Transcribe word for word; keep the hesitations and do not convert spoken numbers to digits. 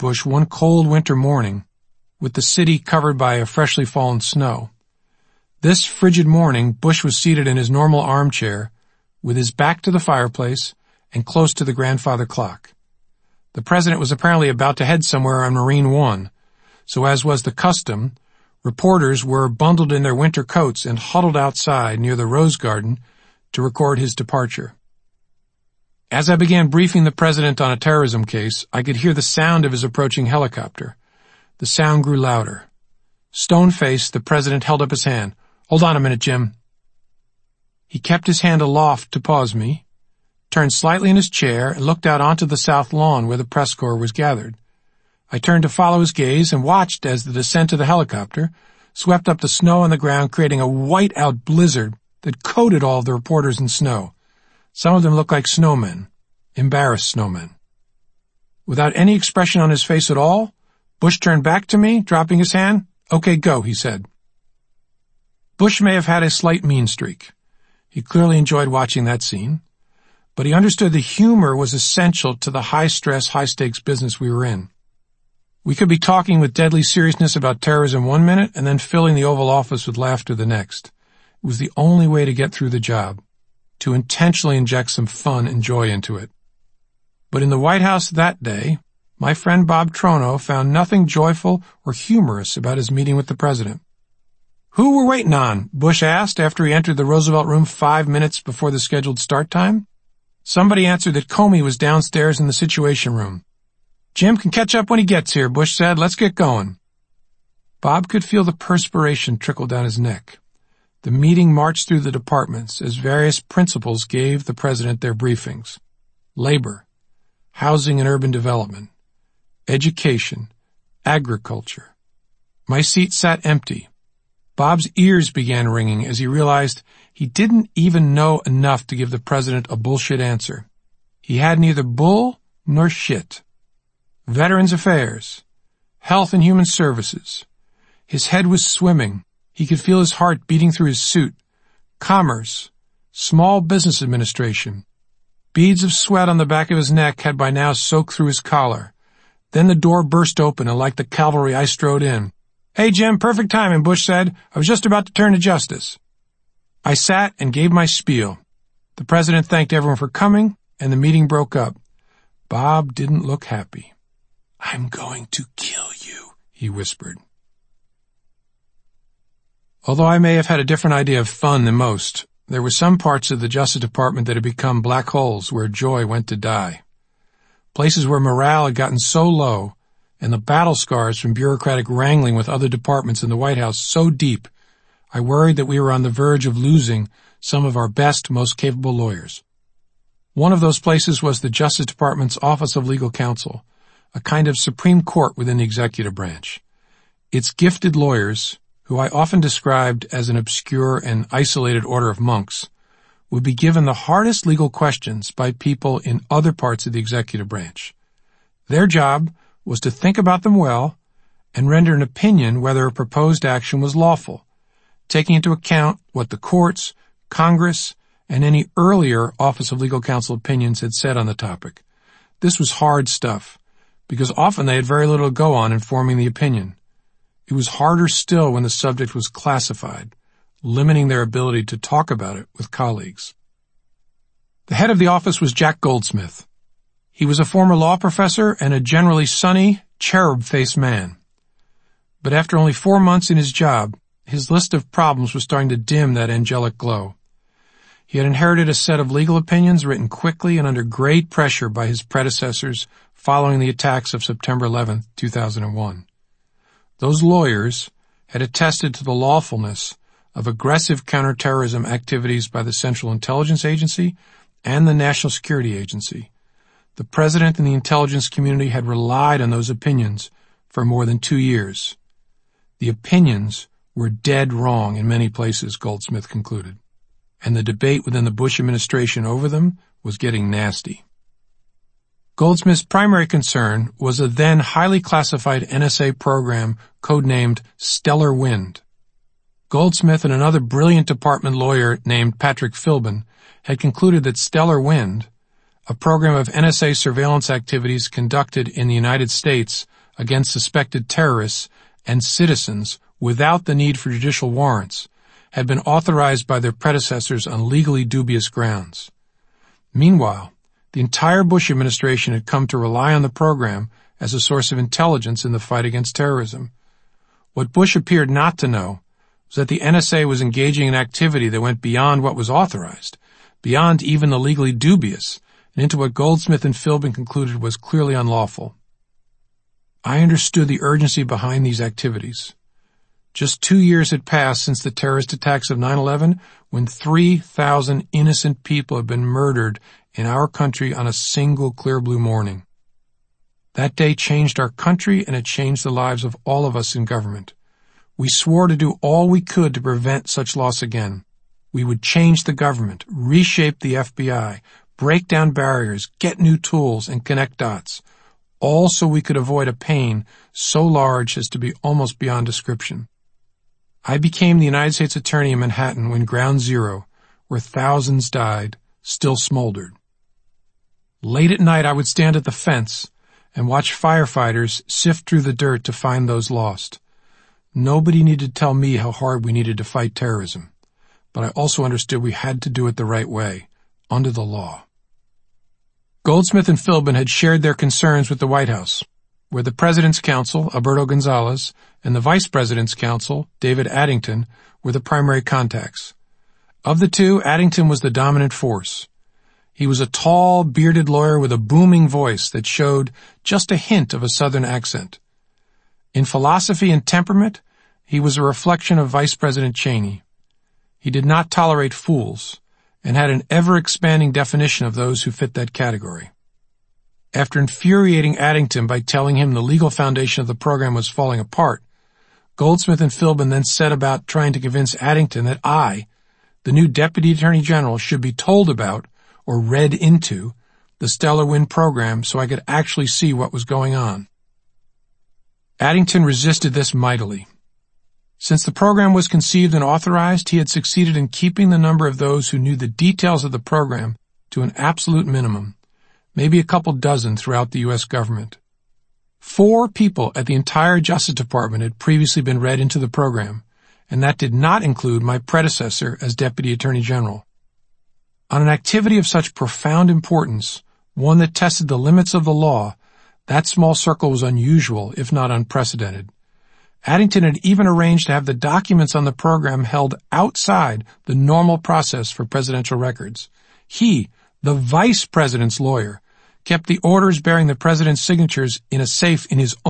Bush one cold winter morning, with the city covered by a freshly fallen snow. This frigid morning, Bush was seated in his normal armchair, with his back to the fireplace and close to the grandfather clock. The president was apparently about to head somewhere on Marine One, so as was the custom, reporters were bundled in their winter coats and huddled outside near the Rose Garden to record his departure. As I began briefing the president on a terrorism case, I could hear the sound of his approaching helicopter. The sound grew louder. Stone-faced, the president held up his hand. "Hold on a minute, Jim." He kept his hand aloft to pause me, turned slightly in his chair, and looked out onto the south lawn where the press corps was gathered. I turned to follow his gaze and watched as the descent of the helicopter swept up the snow on the ground, creating a white-out blizzard that coated all of the reporters in snow. Some of them looked like snowmen, embarrassed snowmen. Without any expression on his face at all, Bush turned back to me, dropping his hand. "Okay, go," he said. Bush may have had a slight mean streak. He clearly enjoyed watching that scene, but he understood the humor was essential to the high-stress, high-stakes business we were in. We could be talking with deadly seriousness about terrorism one minute and then filling the Oval Office with laughter the next. It was the only way to get through the job, to intentionally inject some fun and joy into it. But in the White House that day, my friend Bob Trono found nothing joyful or humorous about his meeting with the president. "Who we're waiting on?" Bush asked after he entered the Roosevelt Room five minutes before the scheduled start time. Somebody answered that Comey was downstairs in the Situation Room. "Jim can catch up when he gets here," Bush said. "Let's get going." Bob could feel the perspiration trickle down his neck. The meeting marched through the departments as various principals gave the president their briefings. Labor, housing and urban development, education, agriculture. My seat sat empty. Bob's ears began ringing as he realized he didn't even know enough to give the president a bullshit answer. He had neither bull nor shit. Veterans Affairs, Health and Human Services. His head was swimming. He could feel his heart beating through his suit. Commerce, Small Business Administration. Beads of sweat on the back of his neck had by now soaked through his collar. Then the door burst open, and like the cavalry, I strode in. "Hey, Jim, perfect timing," Bush said. "I was just about to turn to justice." I sat and gave my spiel. The president thanked everyone for coming, and the meeting broke up. Bob didn't look happy. "I'm going to kill you," he whispered. Although I may have had a different idea of fun than most, there were some parts of the Justice Department that had become black holes where joy went to die. Places where morale had gotten so low, and the battle scars from bureaucratic wrangling with other departments in the White House so deep, I worried that we were on the verge of losing some of our best, most capable lawyers. One of those places was the Justice Department's Office of Legal Counsel, a kind of Supreme Court within the executive branch. Its gifted lawyers, who I often described as an obscure and isolated order of monks, would be given the hardest legal questions by people in other parts of the executive branch. Their job was to think about them well and render an opinion whether a proposed action was lawful, taking into account what the courts, Congress, and any earlier Office of Legal Counsel opinions had said on the topic. This was hard stuff, because often they had very little to go on in forming the opinion. It was harder still when the subject was classified, limiting their ability to talk about it with colleagues. The head of the office was Jack Goldsmith. He was a former law professor and a generally sunny, cherub-faced man. But after only four months in his job, his list of problems was starting to dim that angelic glow. He had inherited a set of legal opinions written quickly and under great pressure by his predecessors following the attacks of September eleventh, two thousand one. Those lawyers had attested to the lawfulness of aggressive counterterrorism activities by the Central Intelligence Agency and the National Security Agency. The President and the intelligence community had relied on those opinions for more than two years. The opinions were dead wrong in many places, Goldsmith concluded, and the debate within the Bush administration over them was getting nasty. Goldsmith's primary concern was a then highly classified N S A program codenamed Stellar Wind. Goldsmith and another brilliant department lawyer named Patrick Philbin had concluded that Stellar Wind, a program of N S A surveillance activities conducted in the United States against suspected terrorists and citizens without the need for judicial warrants, had been authorized by their predecessors on legally dubious grounds. Meanwhile, the entire Bush administration had come to rely on the program as a source of intelligence in the fight against terrorism. What Bush appeared not to know was that the N S A was engaging in activity that went beyond what was authorized, beyond even the legally dubious, and into what Goldsmith and Philbin concluded was clearly unlawful. I understood the urgency behind these activities. Just two years had passed since the terrorist attacks of nine eleven, when three thousand innocent people had been murdered in our country on a single clear blue morning. That day changed our country, and it changed the lives of all of us in government. We swore to do all we could to prevent such loss again. We would change the government, reshape the F B I, break down barriers, get new tools, and connect dots, all so we could avoid a pain so large as to be almost beyond description. I became the United States Attorney in Manhattan when Ground Zero, where thousands died, still smoldered. Late at night I would stand at the fence and watch firefighters sift through the dirt to find those lost. Nobody needed to tell me how hard we needed to fight terrorism, but I also understood we had to do it the right way, under the law. Goldsmith and Philbin had shared their concerns with the White House, where the President's Counsel, Alberto Gonzales, and the Vice President's Counsel, David Addington, were the primary contacts. Of the two, Addington was the dominant force. He was a tall, bearded lawyer with a booming voice that showed just a hint of a Southern accent. In philosophy and temperament, he was a reflection of Vice President Cheney. He did not tolerate fools, and had an ever-expanding definition of those who fit that category. After infuriating Addington by telling him the legal foundation of the program was falling apart, Goldsmith and Philbin then set about trying to convince Addington that I, the new Deputy Attorney General, should be told about, or read into, the Stellar Wind program so I could actually see what was going on. Addington resisted this mightily. Since the program was conceived and authorized, he had succeeded in keeping the number of those who knew the details of the program to an absolute minimum, maybe a couple dozen throughout the U S government. Four people at the entire Justice Department had previously been read into the program, and that did not include my predecessor as Deputy Attorney General. On an activity of such profound importance, one that tested the limits of the law, that small circle was unusual, if not unprecedented. Addington had even arranged to have the documents on the program held outside the normal process for presidential records. He, the Vice President's lawyer, kept the orders bearing the President's signatures in a safe in his